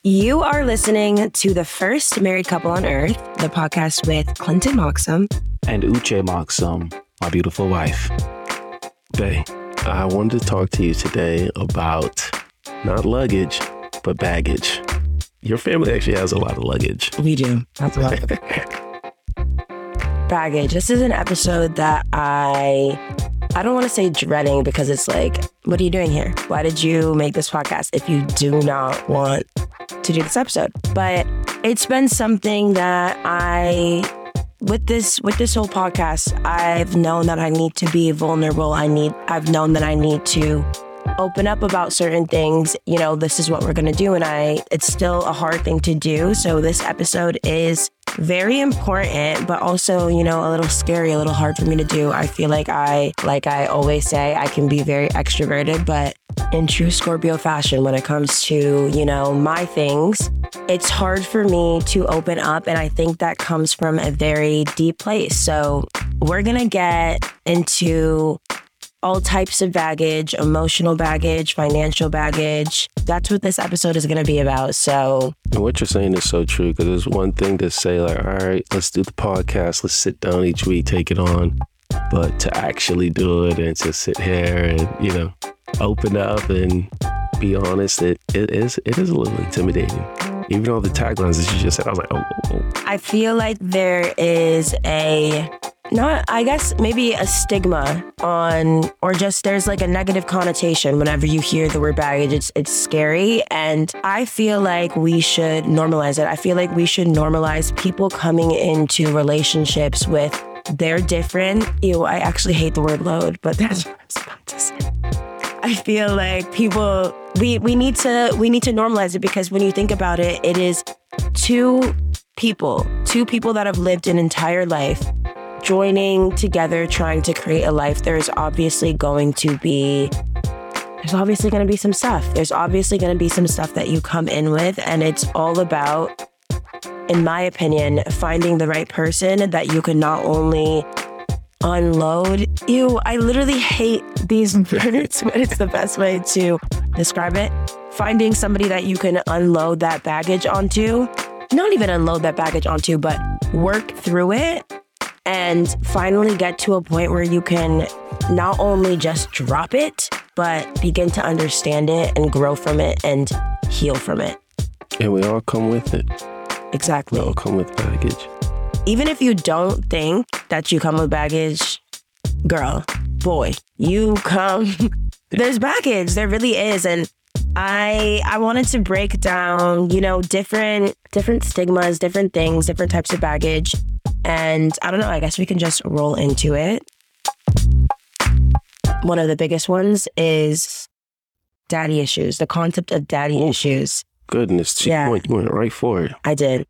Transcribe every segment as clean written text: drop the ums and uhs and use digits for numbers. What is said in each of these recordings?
You are listening to the first married couple on earth, the podcast with Clinton Moxham and Uche Moxham, my beautiful wife. Bae, I wanted to talk to you today about not luggage, but baggage. Your family actually has a lot of luggage. We do. That's a lot of baggage. This is an episode that I don't want to say dreading because it's like, what are you doing here? Why did you make this podcast if you do not want to do this episode? But it's been something that with this whole podcast, I've known that I need to be vulnerable. I've known that I need to open up about certain things. You know, this is what we're going to do. And it's still a hard thing to do. So this episode is very important, but also, you know, a little scary, a little hard for me to do. I feel like I always say, I can be very extroverted, but in true Scorpio fashion, when it comes to, you know, my things, it's hard for me to open up. And I think that comes from a very deep place. So we're going to get into all types of baggage, emotional baggage, financial baggage. That's what this episode is going to be about. So what you're saying is so true, because it's one thing to say like, all right, let's do the podcast. Let's sit down each week, take it on. But to actually do it and to sit here and, you know, open up and be honest, it is a little intimidating. Even all the taglines that you just said, I was like, oh. I feel like there is maybe a stigma on, or just there's like a negative connotation whenever you hear the word baggage. It's scary. And I feel like we should normalize it. I feel like we should normalize people coming into relationships with they're different. I actually hate the word load, but that's what I was about to say. I feel like people, we need to normalize it, because when you think about it, it is two people that have lived an entire life joining together, trying to create a life. There's obviously going to be some stuff. There's obviously going to be some stuff that you come in with, and it's all about, in my opinion, finding the right person that you can not only unload. I literally hate these words, but it's the best way to describe it. Finding somebody that you can unload that baggage onto, not even unload that baggage onto, but work through it and finally get to a point where you can not only just drop it, but begin to understand it and grow from it and heal from it. And we all come with it. Exactly. We all come with baggage. Even if you don't think that you come with baggage, girl, boy, you come, there's baggage. There really is. And I wanted to break down, you know, different stigmas, different things, different types of baggage. And I don't know, I guess we can just roll into it. One of the biggest ones is daddy issues, the concept of daddy issues. Goodness, you went right for it. I did.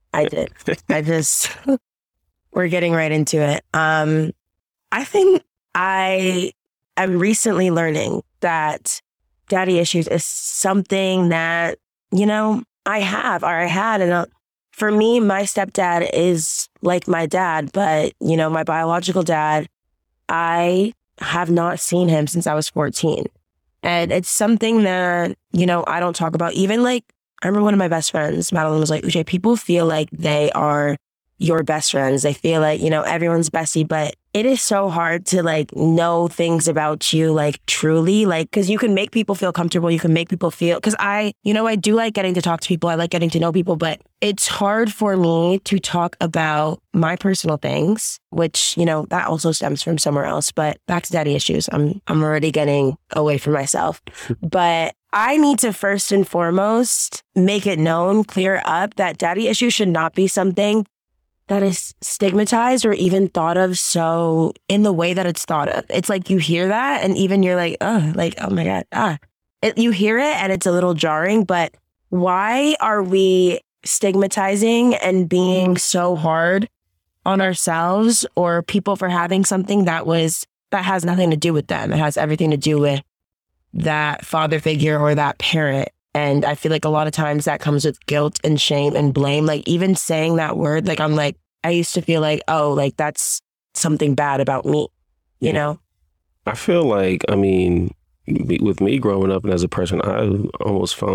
We're getting right into it. I think I am recently learning that daddy issues is something that, you know, I had. And for me, my stepdad is like my dad, but, you know, my biological dad, I have not seen him since I was 14. And it's something that, you know, I don't talk about. Even like, I remember one of my best friends, Madeline, was like, Uche, people feel like they are your best friends. They feel like, you know, everyone's bestie, but it is so hard to like know things about you, like truly, like, because you can make people feel comfortable. You can make people feel, because I do like getting to talk to people. I like getting to know people, but it's hard for me to talk about my personal things, which, you know, that also stems from somewhere else. But back to daddy issues. I'm already getting away from myself, but I need to first and foremost make it known, clear up that daddy issues should not be something that is stigmatized or even thought of so in the way that it's thought of. It's like you hear that and even you're like, oh my God, you hear it and it's a little jarring, but why are we stigmatizing and being so hard on ourselves or people for having something that has nothing to do with them? It has everything to do with that father figure or that parent. And I feel like a lot of times that comes with guilt and shame and blame. Like even saying that word, like I'm like, I used to feel like, oh, like that's something bad about me, you know? I feel like, I mean, with me growing up and as a person, I almost found it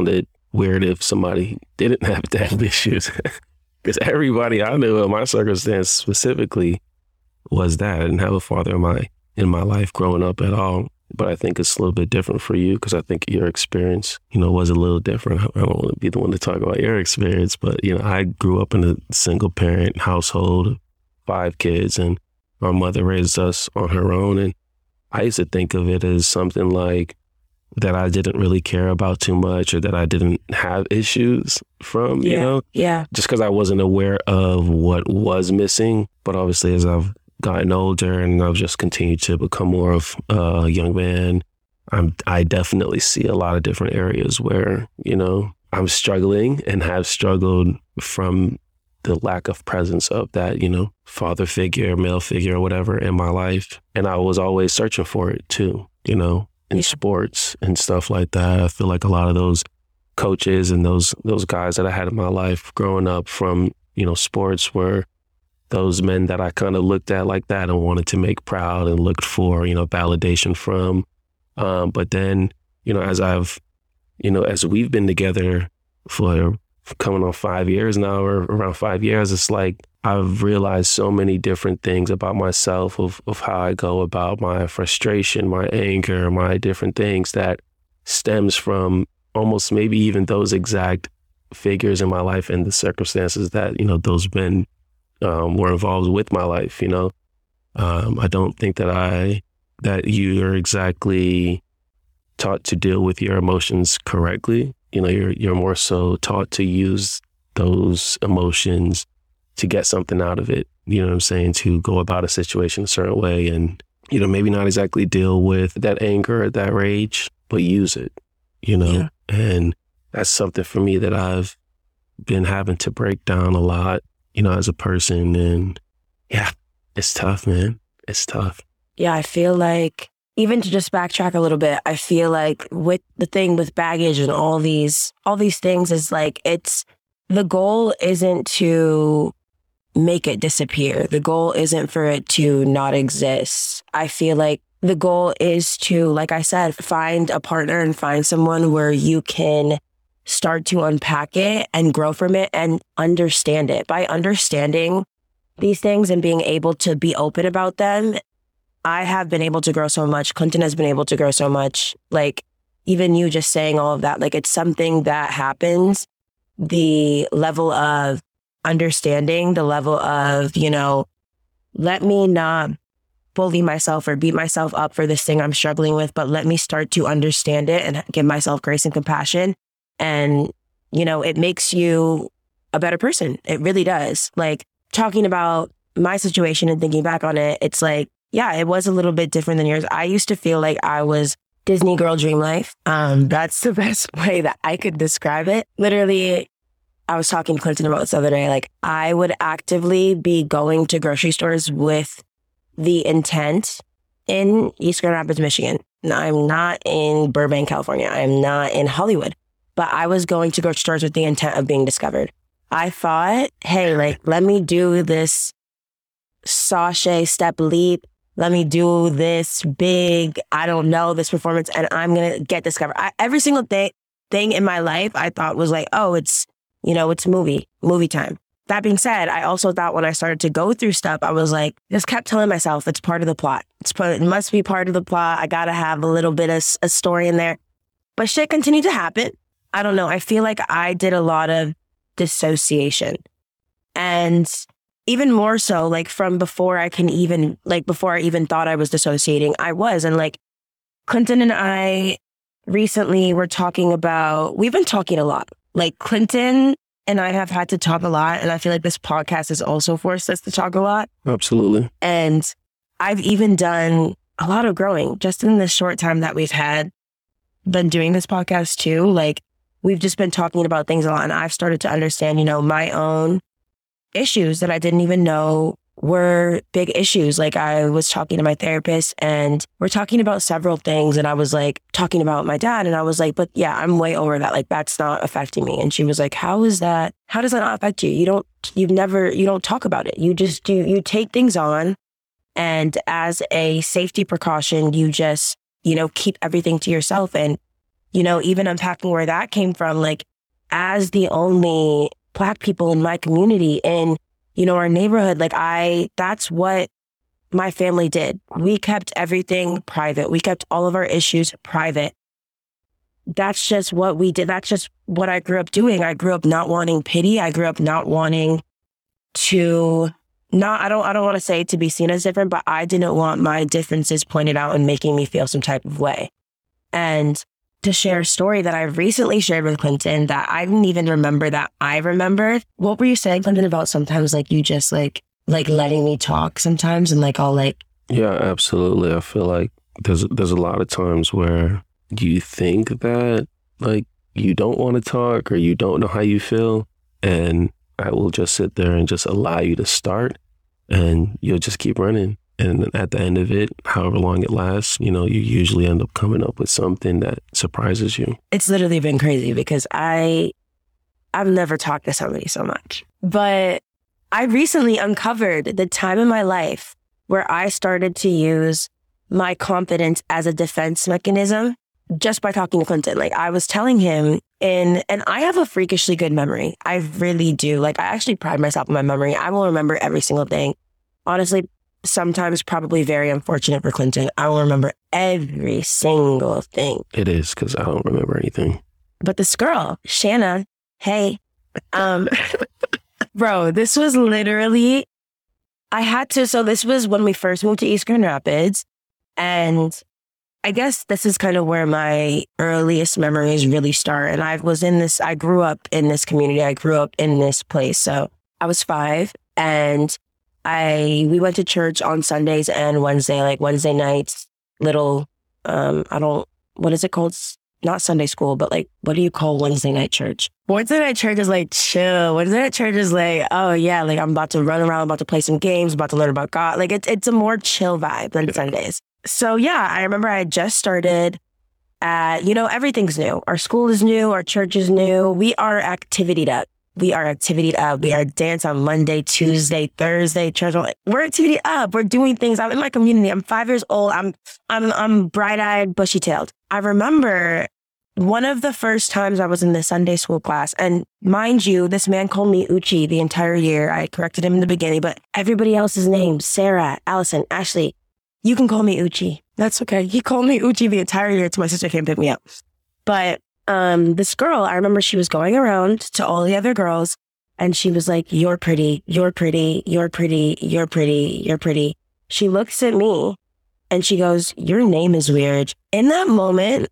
weird if somebody didn't have dad issues. Because everybody I knew in my circumstance specifically was that. I didn't have a father in my life growing up at all. But I think it's a little bit different for you because I think your experience, was a little different. I don't want to be the one to talk about your experience, but, I grew up in a single parent household, 5 kids, and our mother raised us on her own. And I used to think of it as something like that I didn't really care about too much or that I didn't have issues from, Yeah. just because I wasn't aware of what was missing. But obviously, as I've gotten older and I've just continued to become more of a young man, I definitely see a lot of different areas where, I'm struggling and have struggled from the lack of presence of that, father figure, male figure, or whatever in my life. And I was always searching for it too, in sports and stuff like that. I feel like a lot of those coaches and those guys that I had in my life growing up from, sports were those men that I kind of looked at like that and wanted to make proud and looked for, validation from. But then, as we've been together for coming on 5 years now, or around 5 years, it's like I've realized so many different things about myself of how I go about my frustration, my anger, my different things that stems from almost maybe even those exact figures in my life and the circumstances that, those men were involved with my life. I don't think that you are exactly taught to deal with your emotions correctly. You're more so taught to use those emotions to get something out of it. You know what I'm saying? To go about a situation a certain way and, maybe not exactly deal with that anger or that rage, but use it, Yeah. And that's something for me that I've been having to break down a lot, as a person. And yeah, it's tough, man. It's tough. Yeah, I feel like, even to just backtrack a little bit, I feel like with the thing with baggage and all these things is like, the goal isn't to make it disappear. The goal isn't for it to not exist. I feel like the goal is to, like I said, find a partner and find someone where you can start to unpack it and grow from it and understand it. By understanding these things and being able to be open about them, I have been able to grow so much. Clinton has been able to grow so much. Like, even you just saying all of that, like, it's something that happens. The level of understanding, the level of, let me not bully myself or beat myself up for this thing I'm struggling with, but let me start to understand it and give myself grace and compassion. And, it makes you a better person. It really does. Like, talking about my situation and thinking back on it, it's like, yeah, it was a little bit different than yours. I used to feel like I was Disney girl dream life. That's the best way that I could describe it. Literally, I was talking to Clinton about this the other day. Like, I would actively be going to grocery stores with the intent in East Grand Rapids, Michigan. Now, I'm not in Burbank, California. I'm not in Hollywood. But I was going to grocery stores with the intent of being discovered. I thought, hey, like, let me do this sashay step leap. Let me do this big, this performance, and I'm going to get discovered. Every single thing in my life, I thought was like, oh, it's movie time. That being said, I also thought when I started to go through stuff, I was like, just kept telling myself it's part of the plot. It must be part of the plot. I got to have a little bit of a story in there. But shit continued to happen. I don't know. I feel like I did a lot of dissociation. And even more so, like, from before I even thought I was dissociating, I was. And like, Clinton and I recently we've been talking a lot. Like, Clinton and I have had to talk a lot. And I feel like this podcast has also forced us to talk a lot. Absolutely. And I've even done a lot of growing just in the short time that we've been doing this podcast too. Like, we've just been talking about things a lot. And I've started to understand, my own issues that I didn't even know were big issues. Like, I was talking to my therapist and we're talking about several things. And I was like talking about my dad. And I was like, but yeah, I'm way over that. Like, that's not affecting me. And she was like, how does that not affect you? You don't talk about it. You just you take things on. And as a safety precaution, you just, keep everything to yourself. And, even unpacking where that came from, like, as the only Black people in my community, in, you know, our neighborhood, like that's what my family did. We kept everything private. We kept all of our issues private. That's just what we did. That's just what I grew up doing. I grew up not wanting pity. I grew up not wanting to I don't want to say to be seen as different, but I didn't want my differences pointed out and making me feel some type of way. And to share a story that I recently shared with Clinton that I didn't even remember that I remembered. What were you saying, Clinton, about sometimes like you just like letting me talk sometimes and like I'll like... Yeah, absolutely. I feel like there's a lot of times where you think that like you don't want to talk or you don't know how you feel, and I will just sit there and just allow you to start, and you'll just keep running. And at the end of it, however long it lasts, you know, you usually end up coming up with something that surprises you. It's literally been crazy because I've never talked to somebody so much. But I recently uncovered the time in my life where I started to use my confidence as a defense mechanism just by talking to Clinton. Like I was telling him and I have a freakishly good memory. I really do. Like I actually pride myself on my memory. I will remember every single thing. Honestly, sometimes probably very unfortunate for Clinton. I will remember every single thing. It is, because I don't remember anything. But this girl, Shanna, hey, bro, this was literally, so this was when we first moved to East Grand Rapids. And I guess this is kind of where my earliest memories really start. And I grew up in this community. I grew up in this place. So I was 5 and we went to church on Sundays and Wednesday nights, little, what is it called? Not Sunday school, but like, what do you call Wednesday night church? Wednesday night church is like chill. Wednesday night church is like, oh yeah, like I'm about to run around, I'm about to play some games, about to learn about God. Like it's a more chill vibe than Sundays. So yeah, I remember I had just started at, you know, everything's new. Our school is new. Our church is new. We are activitied up. We are dance on Monday, Tuesday, Thursday, church. We're activity up. We're doing things. I'm in my community. I'm 5 years old. I'm bright-eyed, bushy-tailed. I remember one of the first times I was in the Sunday school class, and mind you, this man called me Uchi the entire year. I corrected him in the beginning, but everybody else's names, Sarah, Allison, Ashley, you can call me Uchi. That's okay. He called me Uchi the entire year until my sister came pick me up. But this girl, I remember she was going around to all the other girls and she was like, you're pretty, you're pretty, you're pretty, you're pretty, you're pretty. She looks at me and she goes, your name is weird. In that moment,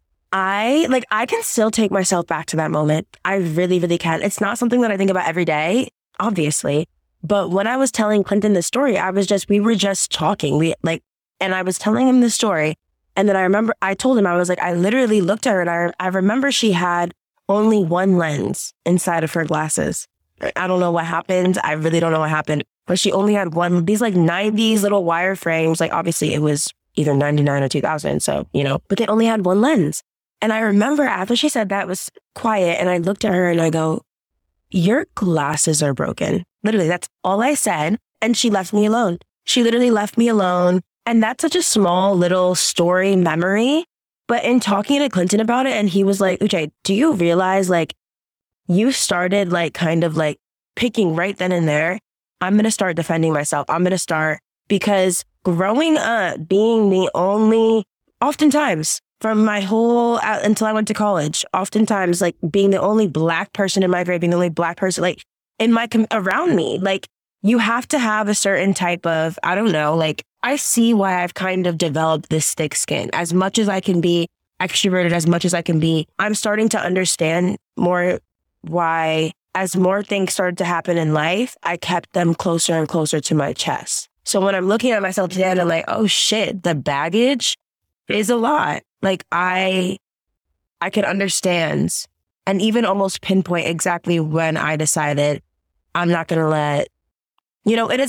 I can still take myself back to that moment. I really, really can. It's not something that I think about every day, obviously. But when I was telling Clinton the story, we were just talking. And I was telling him the story. And then I remember I told him, I was like, I literally looked at her and I remember she had only one lens inside of her glasses. I don't know what happened. I really don't know what happened. But she only had one, these like 90s little wire frames. Like obviously it was either 99 or 2000. So, you know, but they only had one lens. And I remember after she said that, it was quiet. And I looked at her and I go, your glasses are broken. Literally, that's all I said. And she left me alone. She literally left me alone. And that's such a small little story memory. But in talking to Clinton about it, and he was like, Uche, do you realize like you started like kind of like picking right then and there? I'm going to start defending myself. I'm going to start, because growing up being the only, oftentimes from my whole, until I went to college, oftentimes like being the only Black person in my grade, being the only Black person like in my, around me, like you have to have a certain type of, I don't know, like I see why I've kind of developed this thick skin. As much as I can be extroverted, as much as I can be, I'm starting to understand more why, as more things started to happen in life, I kept them closer and closer to my chest. So when I'm looking at myself today and I'm like, oh shit, the baggage is a lot. Like I could understand and even almost pinpoint exactly when I decided I'm not going to let, you know, it's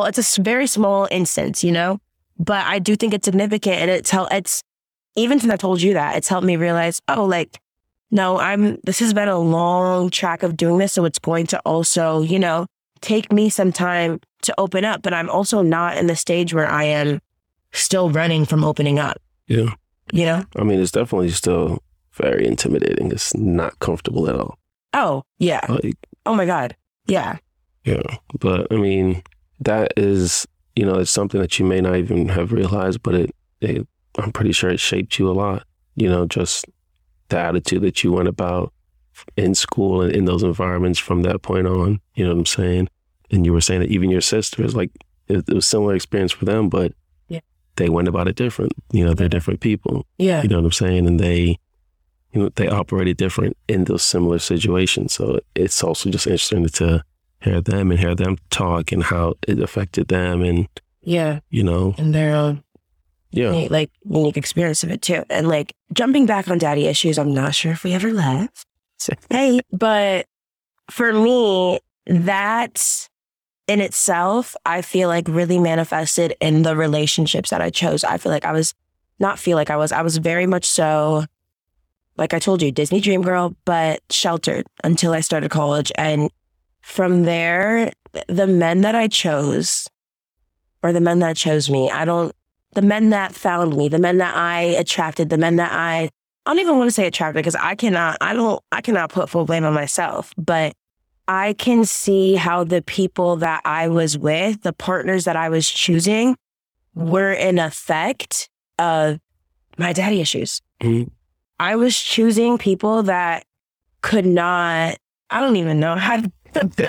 a very small instance, you know, but I do think it's significant. And it's even since I told you that, it's helped me realize, oh, like, no, this has been a long track of doing this. So it's going to also, you know, take me some time to open up, but I'm also not in the stage where I am still running from opening up. Yeah. You know? I mean, it's definitely still very intimidating. It's not comfortable at all. Oh, yeah. Like, Oh my God. Yeah. yeah. But I mean, that is, it's something that you may not even have realized, but I'm pretty sure it shaped you a lot. Just the attitude that you went about in school and in those environments from that point on. You know what I'm saying? And you were saying that even your sisters, like, it was a similar experience for them, but they went about it different. They're different people. Yeah. You know what I'm saying? And they operated different in those similar situations. So it's also just interesting to hear them talk and how it affected them and, and their own unique experience of it too. And like jumping back on daddy issues, I'm not sure if we ever left. Hey, but for me, that in itself, I feel like really manifested in the relationships that I chose. I was very much so, like I told you, Disney dream girl, but sheltered until I started college. And from there, the men that I chose, or the men that chose me, the men that found me, the men that I attracted, the men that I don't even want to say attracted because I cannot put full blame on myself, but I can see how the people that I was with, the partners that I was choosing, were an effect of my daddy issues. Mm-hmm. I was choosing people that could not, I don't even know how to,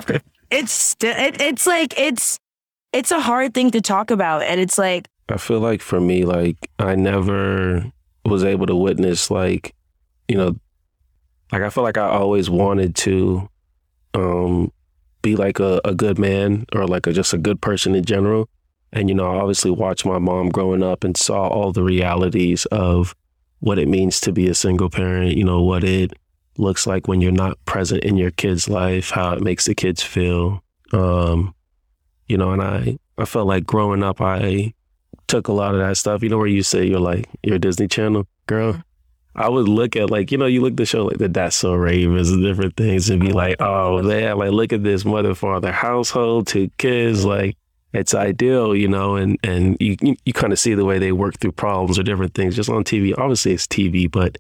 it's a hard thing to talk about. And it's like, I feel like for me, like I never was able to witness like, like I feel like I always wanted to be like a good man or like just a good person in general. And, I obviously watched my mom growing up and saw all the realities of what it means to be a single parent, what it looks like when you're not present in your kid's life, how it makes the kids feel. And I felt like growing up, I took a lot of that stuff, where you say you're a Disney Channel girl. I would look at you look at the show like the That's So Ravens and different things and be like, oh man, like look at this mother, father household, 2 kids, like it's ideal, and you kind of see the way they work through problems or different things just on TV. Obviously it's TV, but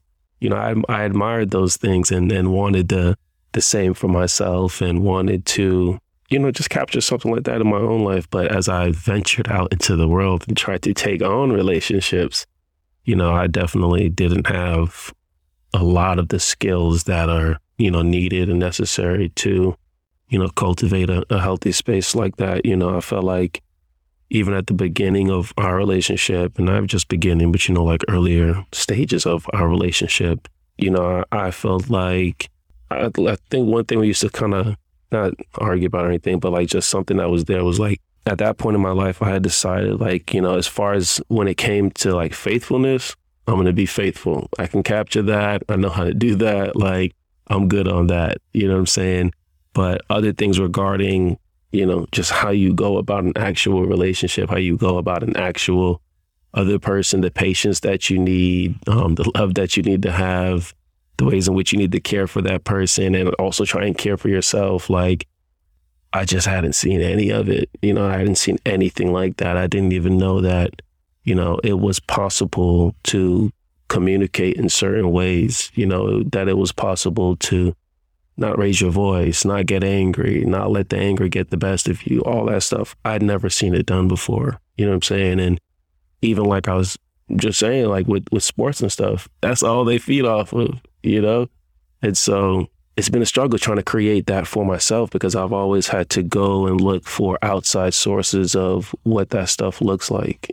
I admired those things and wanted the same for myself and wanted to, just capture something like that in my own life. But as I ventured out into the world and tried to take on relationships, I definitely didn't have a lot of the skills that are, needed and necessary to, cultivate a healthy space like that. I felt like even at the beginning of our relationship, and not just beginning, but, like earlier stages of our relationship, I felt like, I think one thing we used to kind of not argue about or anything, but like just something that was there was like, at that point in my life, I had decided like, as far as when it came to like faithfulness, I'm going to be faithful. I can capture that. I know how to do that. Like, I'm good on that. You know what I'm saying? But other things regarding, just how you go about an actual relationship, how you go about an actual other person, the patience that you need, the love that you need to have, the ways in which you need to care for that person and also try and care for yourself. Like, I just hadn't seen any of it. I hadn't seen anything like that. I didn't even know that, it was possible to communicate in certain ways, that it was possible to not raise your voice, not get angry, not let the anger get the best of you, all that stuff. I'd never seen it done before. You know what I'm saying? And even like I was just saying, like with sports and stuff, that's all they feed off of, And so it's been a struggle trying to create that for myself because I've always had to go and look for outside sources of what that stuff looks like,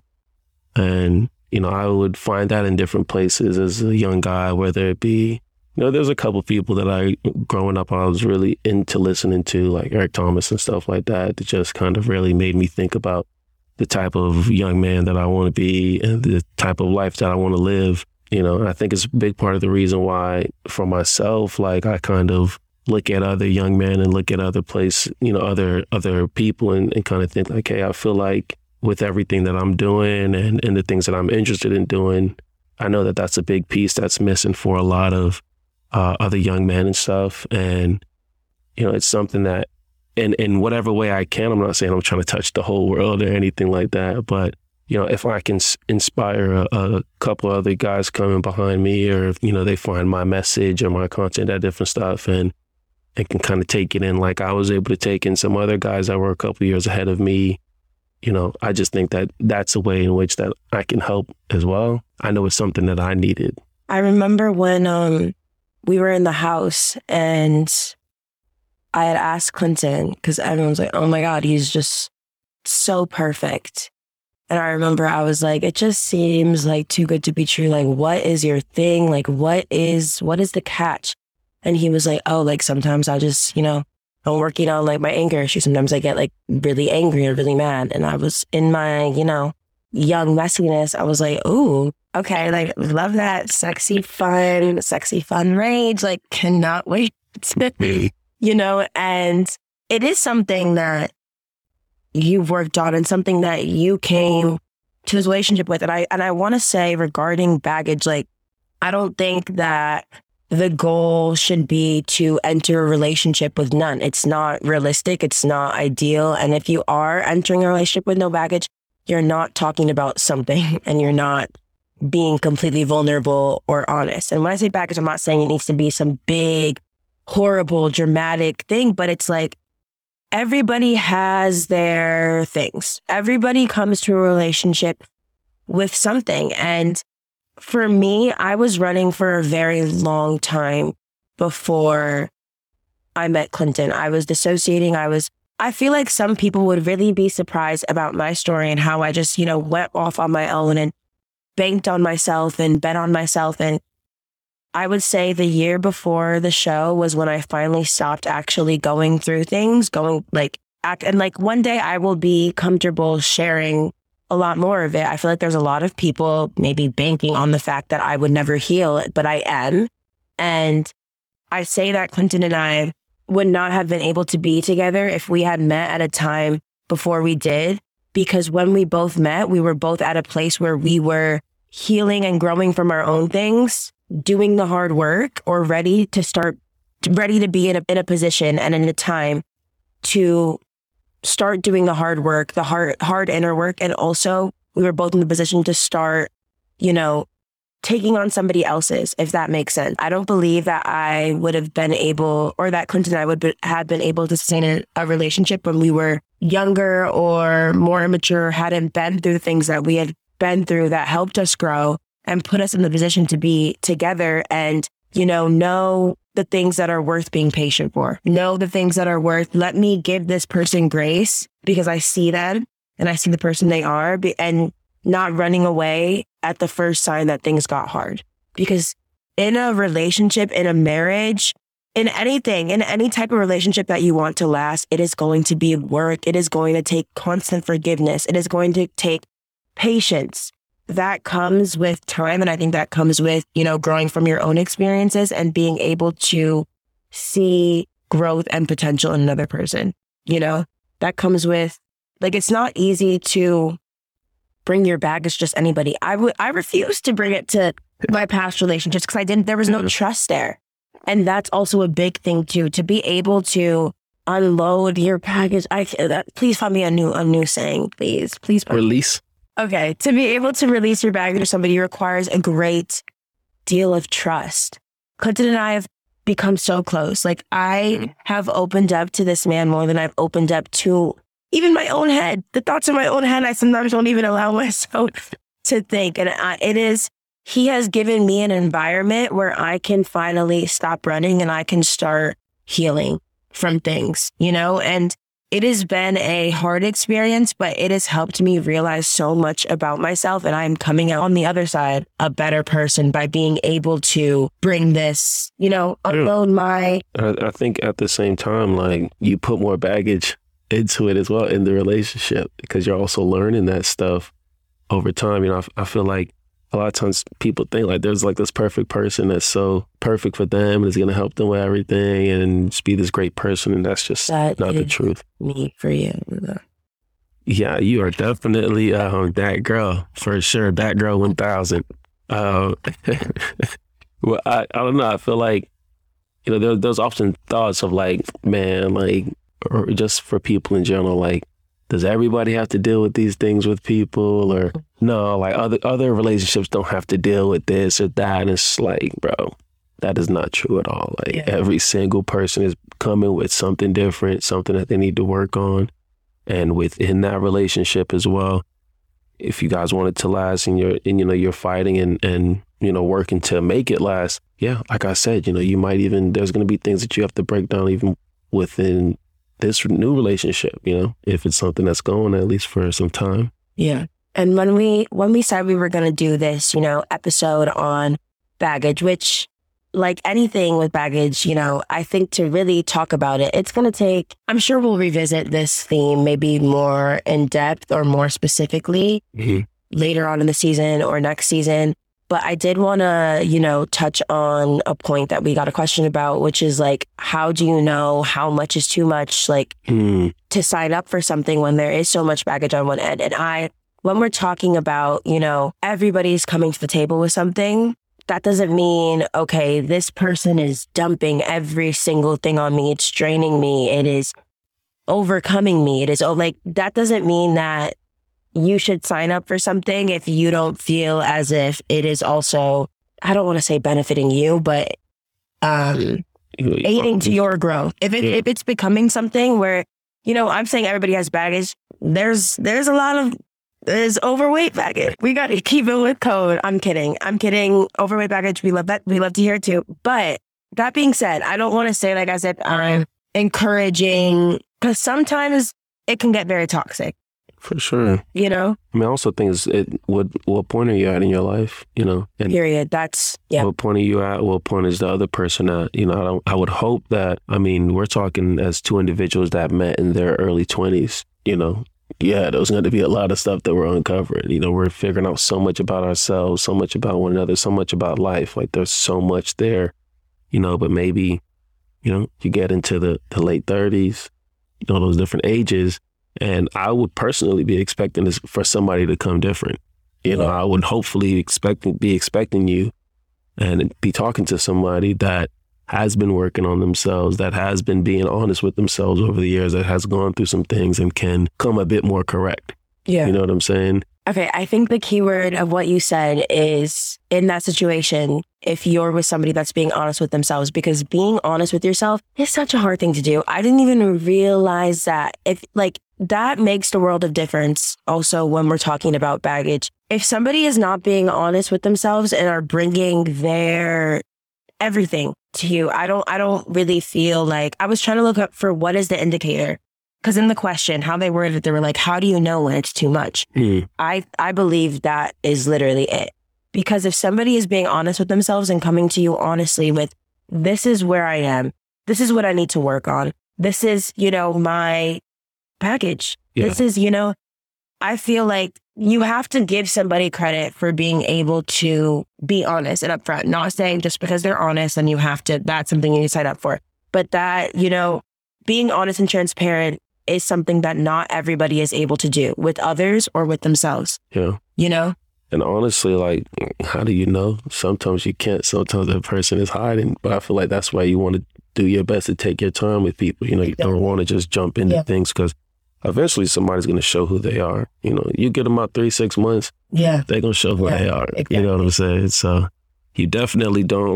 And, I would find that in different places as a young guy, whether it be, there's a couple of people that growing up, I was really into listening to, like Eric Thomas and stuff like that just kind of really made me think about the type of young man that I want to be and the type of life that I want to live. I think it's a big part of the reason why for myself, like I kind of look at other young men and look at other other people and kind of think like, hey, I feel like with everything that I'm doing and the things that I'm interested in doing, I know that that's a big piece that's missing for a lot of other young men and stuff. And, it's something that in whatever way I can, I'm not saying I'm trying to touch the whole world or anything like that, but if I can inspire a couple other guys coming behind me, or if, they find my message or my content, that different stuff, and can kind of take it in like I was able to take in some other guys that were a couple years ahead of me. I just think that that's a way in which that I can help as well. I know it's something that I needed. I remember when we were in the house and I had asked Clinton, because everyone's like, oh my God, he's just so perfect. And I remember I was like, it just seems like too good to be true. Like, what is your thing? Like, what is the catch? And he was like, oh, like sometimes I just, I'm working on like my anger issue. Sometimes I get like really angry or really mad. And I was in my, young messiness. I was like, ooh, okay. Like, love that sexy fun rage. Like, cannot wait. And it is something that you've worked on and something that you came to this relationship with. And I want to say regarding baggage, like, I don't think that the goal should be to enter a relationship with none. It's not realistic. It's not ideal. And if you are entering a relationship with no baggage, you're not talking about something and you're not being completely vulnerable or honest. And when I say baggage, I'm not saying it needs to be some big, horrible, dramatic thing, but it's like, everybody has their things. Everybody comes to a relationship with something. And for me, I was running for a very long time before I met Clinton. I was dissociating. I feel like some people would really be surprised about my story and how I just, went off on my own and banked on myself and bet on myself. And I would say the year before the show was when I finally stopped actually going through things, and one day I will be comfortable sharing a lot more of it. I feel like there's a lot of people maybe banking on the fact that I would never heal, but I am. And I say that Clinton and I would not have been able to be together if we had met at a time before we did, because when we both met, we were both at a place where we were healing and growing from our own things, doing the hard work, or ready to be in a position and in a time to start doing the hard work, the hard inner work. And also we were both in the position to start, taking on somebody else's, if that makes sense. I don't believe that I would have been able, or that Clinton and I have been able to sustain a relationship when we were younger or more immature, hadn't been through the things that we had been through that helped us grow and put us in the position to be together and, know the things that are worth being patient for. Know the things that are worth, let me give this person grace because I see them and I see the person they are, and not running away at the first sign that things got hard. Because in a relationship, in a marriage, in anything, in any type of relationship that you want to last, it is going to be work. It is going to take constant forgiveness. It is going to take patience. That comes with time. And I think that comes with, growing from your own experiences and being able to see growth and potential in another person. That comes with, it's not easy to bring your baggage to just anybody. I refuse to bring it to my past relationships because there was no trust there. And that's also a big thing too, to be able to unload your baggage. Please find me a new saying, please. Release. Okay. To be able to release your baggage to somebody requires a great deal of trust. Clinton and I have become so close. I have opened up to this man more than I've opened up to even my own head. The thoughts in my own head, I sometimes don't even allow myself to think. And he has given me an environment where I can finally stop running and I can start healing from things, and it has been a hard experience, but it has helped me realize so much about myself. And I'm coming out on the other side a better person by being able to bring this, unload my... I think at the same time, you put more baggage into it as well in the relationship because you're also learning that stuff over time. I feel like a lot of times people think there's this perfect person that's so perfect for them and is going to help them with everything and just be this great person. And that's just not the truth. Me for you. Yeah, you are definitely that girl for sure. That girl 1000. Well, I don't know. I feel like, there's often thoughts of or just for people in general, does everybody have to deal with these things with people? Or no, like other relationships don't have to deal with this or that. And it's like, bro, that is not true at all. Like every single person is coming with something different, something that they need to work on. And within that relationship as well, if you guys want it to last and you're fighting and working to make it last, yeah, like I said, you might even, there's going to be things that you have to break down even within this new relationship, if it's something that's going at least for some time. Yeah. And when we said we were going to do this, episode on baggage, which like anything with baggage, I think to really talk about it, it's going to take, I'm sure we'll revisit this theme maybe more in depth or more specifically later on in the season or next season. But I did want to, touch on a point that we got a question about, which is like, how do you know how much is too much, like to sign up for something when there is so much baggage on one end? And when we're talking about, everybody's coming to the table with something, that doesn't mean, okay, this person is dumping every single thing on me. It's draining me. It is overcoming me. It is like, that doesn't mean that you should sign up for something if you don't feel as if it is also, I don't want to say benefiting you, but aiding to your growth. If it's becoming something where, I'm saying everybody has baggage. There's overweight baggage. We got to keep it with code. I'm kidding. Overweight baggage. We love that. We love to hear it too. But that being said, I don't want to say, like I said, I'm encouraging, because sometimes it can get very toxic. For sure. I mean, I also think what point are you at in your life, And period. That's, yeah. What point are you at? What point is the other person at? I would hope that, we're talking as two individuals that met in their early 20s, Yeah, there's going to be a lot of stuff that we're uncovering. We're figuring out so much about ourselves, so much about one another, so much about life. Like there's so much there, but maybe, you get into the late 30s, those different ages. And I would personally be expecting this for somebody to come different. I would hopefully be expecting you and be talking to somebody that has been working on themselves, that has been being honest with themselves over the years, that has gone through some things and can come a bit more correct. Yeah. You know what I'm saying? Okay, I think the key word of what you said is in that situation, if you're with somebody that's being honest with themselves, because being honest with yourself is such a hard thing to do. I didn't even realize that. That makes the world of difference also when we're talking about baggage. If somebody is not being honest with themselves and are bringing their everything to you, I don't really feel like, I was trying to look up for what is the indicator. Because in the question, how they worded it, they were like, how do you know when it's too much? I believe that is literally it. Because if somebody is being honest with themselves and coming to you honestly with, this is where I am, this is what I need to work on, this is, my package. Yeah. This is, I feel like you have to give somebody credit for being able to be honest and upfront, not saying just because they're honest and that's something you need to sign up for. But that, being honest and transparent is something that not everybody is able to do with others or with themselves. Yeah. And honestly, like, how do you know? Sometimes you can't. Sometimes that person is hiding. But I feel like that's why you want to do your best to take your time with people. You don't want to just jump into things because eventually somebody's going to show who they are. You get them out 3-6 months. Yeah. They're going to show who they are. Exactly. You know what I'm saying? So you definitely don't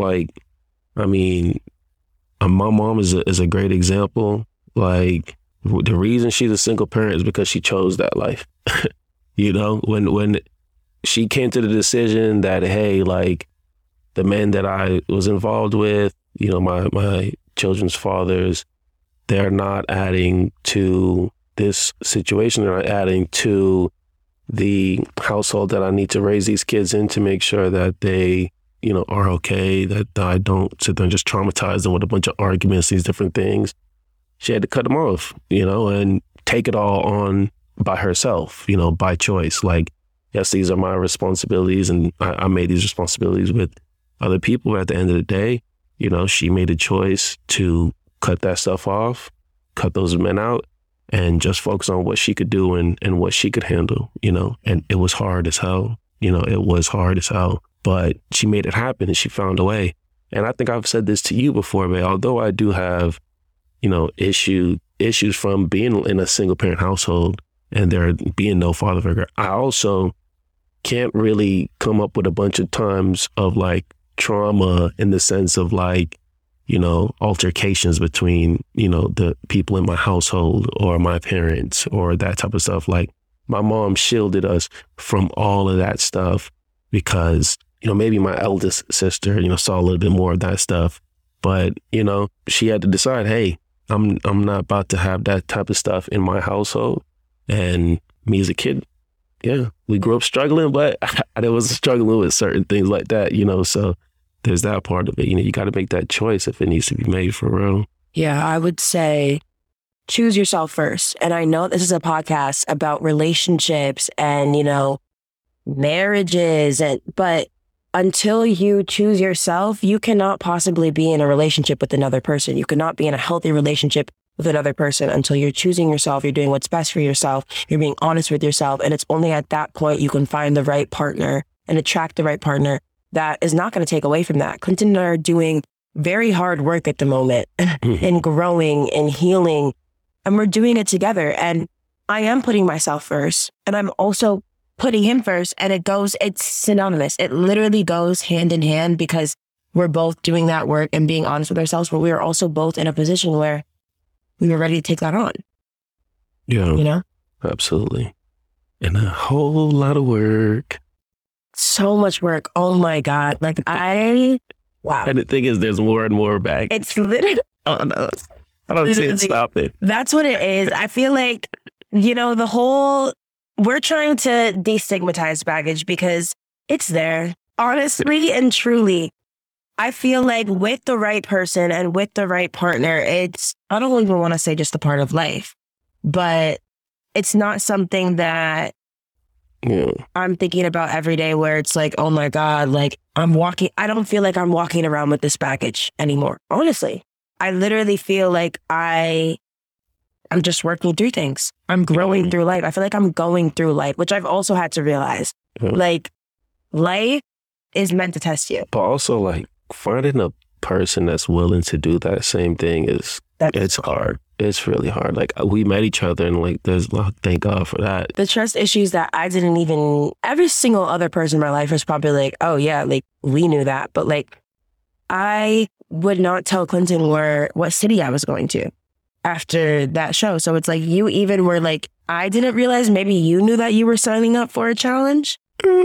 my mom is a great example. Like the reason she's a single parent is because she chose that life. When she came to the decision that, hey, like the men that I was involved with, my children's fathers, they're not adding to this situation. They're not adding to the household that I need to raise these kids in to make sure that they, are okay, that I don't sit there and just traumatize them with a bunch of arguments, these different things. She had to cut them off, and take it all on by herself, by choice. Like, yes, these are my responsibilities, and I made these responsibilities with other people. But at the end of the day, she made a choice to cut that stuff off, cut those men out, and just focus on what she could do and what she could handle, and it was hard as hell. It was hard as hell, but she made it happen and she found a way. And I think I've said this to you before, but although I do have, issues from being in a single parent household and there being no father figure. I also can't really come up with a bunch of times of like trauma in the sense of like, you know, altercations between, you know, the people in my household or my parents or that type of stuff. Like my mom shielded us from all of that stuff because, you know, maybe my eldest sister, you know, saw a little bit more of that stuff. But, you know, she had to decide, hey, I'm not about to have that type of stuff in my household. And me as a kid, yeah, we grew up struggling, but I wasn't struggling with certain things like that, you know, so there's that part of it. You know, you got to make that choice if it needs to be made for real. Yeah, I would say choose yourself first. And I know this is a podcast about relationships and, you know, marriages, but until you choose yourself, you cannot possibly be in a relationship with another person. You cannot be in a healthy relationship with another person until you're choosing yourself. You're doing what's best for yourself. You're being honest with yourself. And it's only at that point you can find the right partner and attract the right partner that is not going to take away from that. Clinton and I are doing very hard work at the moment in growing and healing, and we're doing it together. And I am putting myself first, and I'm also putting him first, and it's synonymous. It literally goes hand in hand because we're both doing that work and being honest with ourselves, but we are also both in a position where we were ready to take that on. Yeah. You know? Absolutely. And a whole lot of work. So much work. Oh my God. Like wow. And the thing is, there's more and more back. It's literally, Oh no. I don't see it stopping. That's what it is. I feel like, you know, we're trying to destigmatize baggage because it's there. Honestly and truly, I feel like with the right person and with the right partner, I don't even want to say just a part of life, but it's not something that I'm thinking about every day where it's like, oh my God, like I don't feel like I'm walking around with this baggage anymore. Honestly, I literally feel like I'm just working through things. I'm growing through life. I feel like I'm going through life, which I've also had to realize. Like, life is meant to test you. But also, like, finding a person that's willing to do that same thing it's hard. It's really hard. Like, we met each other and, like, thank God for that. The trust issues that every single other person in my life was probably like, oh yeah, like, we knew that. But, like, I would not tell Clinton what city I was going to after that show. So it's like, you even were like, I didn't realize maybe you knew that you were signing up for a challenge.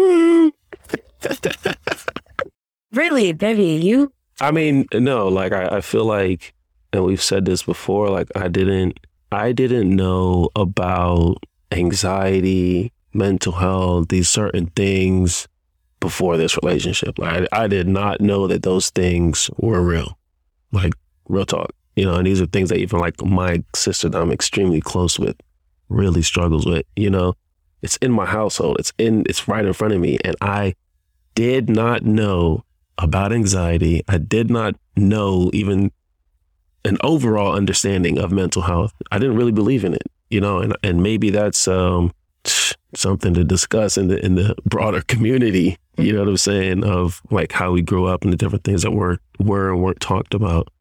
Really, baby, I mean, no, like I feel like, and we've said this before, like I didn't know about anxiety, mental health, these certain things before this relationship. Like I did not know that those things were real, like real talk. You know, and these are things that even like my sister that I'm extremely close with really struggles with, you know. It's in my household. It's right in front of me. And I did not know about anxiety. I did not know even an overall understanding of mental health. I didn't really believe in it, you know, and maybe that's something to discuss in the broader community, you know what I'm saying, of like how we grew up and the different things that were and weren't talked about.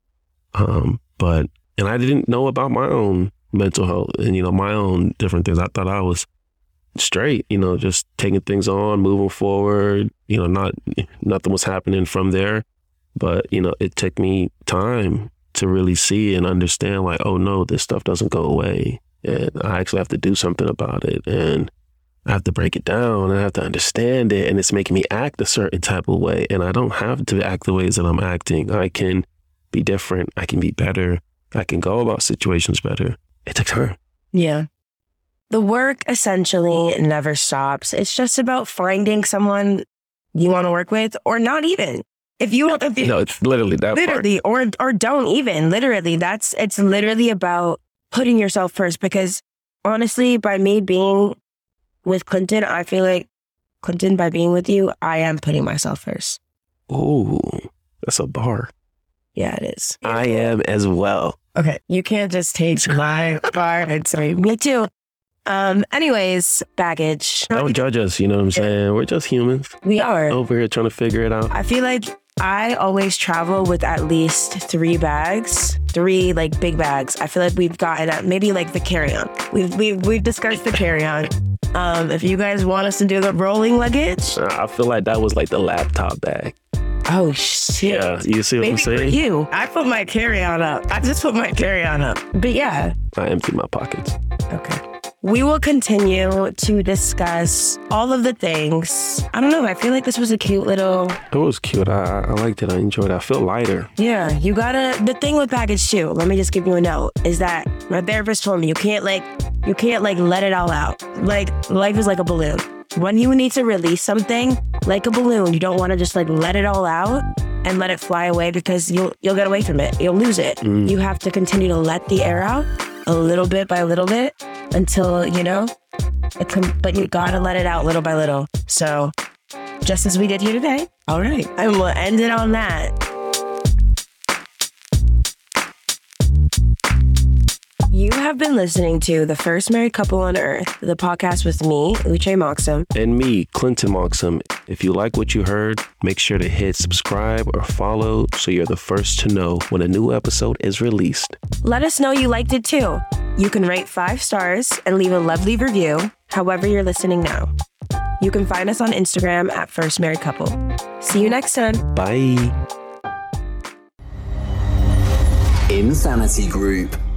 And I didn't know about my own mental health and, you know, my own different things. I thought I was straight, you know, just taking things on, moving forward, you know, nothing was happening from there. But, you know, it took me time to really see and understand like, oh no, this stuff doesn't go away. And I actually have to do something about it. And I have to break it down and I have to understand it. And it's making me act a certain type of way. And I don't have to act the ways that I'm acting. I can be different. I can be better. I can go about situations better. It took time. Yeah. The work essentially never stops. It's just about finding someone you want to work with or not even. No, it's literally that literally, part. Or don't even. Literally, it's literally about putting yourself first. Because honestly, by me being with Clinton, I feel like, Clinton, by being with you, I am putting myself first. Ooh, that's a bar. Yeah, it is. I am as well. Okay, you can't just take my bar and say, me too. Anyways, baggage. Don't judge us, you know what I'm saying? We're just humans. We are. Over here trying to figure it out. I feel like I always travel with at least 3 bags, 3 like big bags. I feel like we've gotten at maybe like the carry-on. We've discussed the carry-on. If you guys want us to do the rolling luggage. I feel like that was like the laptop bag. Oh, shit. Yeah, you see what Maybe I'm saying? For you, I put my carry-on up. I just put my carry-on up. But yeah. I emptied my pockets. Okay. We will continue to discuss all of the things. I don't know. I feel like this was a cute little... It was cute. I liked it. I enjoyed it. I feel lighter. Yeah, you gotta... The thing with baggage too, let me just give you a note, is that my therapist told me you can't let it all out. Like, life is like a balloon. When you need to release something, like a balloon, you don't want to just like let it all out and let it fly away because you'll get away from it. You'll lose it. You have to continue to let the air out a little bit by little bit until, but you gotta let it out little by little. So just as we did here today. All right. And we'll end it on that. You have been listening to The First Married Couple on Earth, the podcast with me, Uche Moxham. And me, Clinton Moxham. If you like what you heard, make sure to hit subscribe or follow so you're the first to know when a new episode is released. Let us know you liked it too. You can rate 5 stars and leave a lovely review, however you're listening now. You can find us on Instagram at First Married Couple. See you next time. Bye. Insanity Group.